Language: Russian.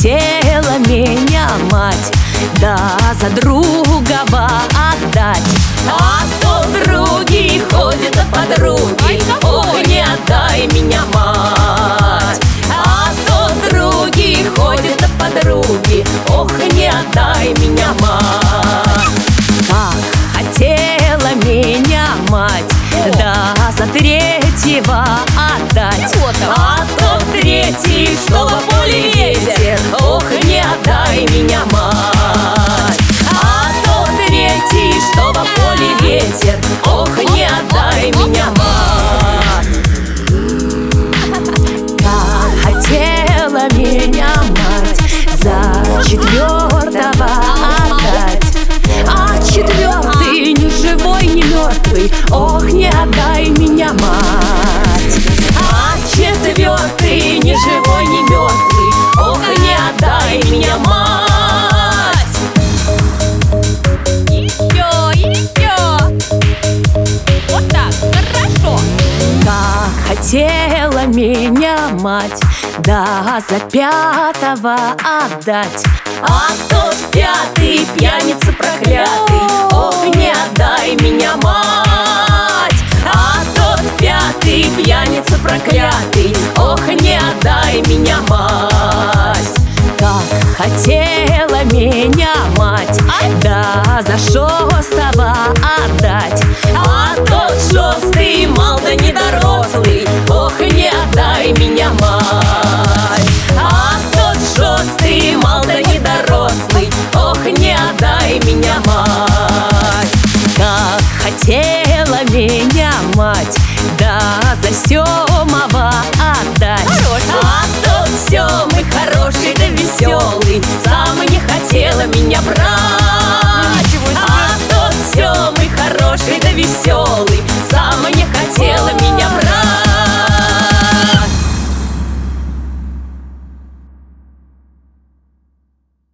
хотела меня мать, да за другого отдать. А то другие ходят от подруги, ох, не отдай меня, мать. А то другие ходят от подруги, ох, не отдай меня, мать. Как хотела меня мать, да за третьего отдать. А тот третий, что в поле ветер, ох, не отдай меня, мать. А тот третий, что в поле ветер, ох, не отдай меня, мать. Как хотела меня мать за четвертого отдать. А четвертый ни живой, ни мертвый, ох, не отдай меня, мать. А четвертый ни живой, ни мертвый, ох, не отдай меня, мать. Еще. Вот так, хорошо. Как хотела меня мать, да за пятого отдать. А тот пятый пьяница проклятый, ох, не отдай меня, мать. А тот пятый пьяница проклятый, ох, не отдай меня, мать. Как хотела меня мать, да за шестого отдать. А тот шестый мал да недорослый, ох, не отдай меня, мать. А тот шестый мал да недорослый, ох, не отдай меня, мать. Как хотела меня мать, да за семого отдать. А тот семый хороший да веселый, сам не хотела меня брать.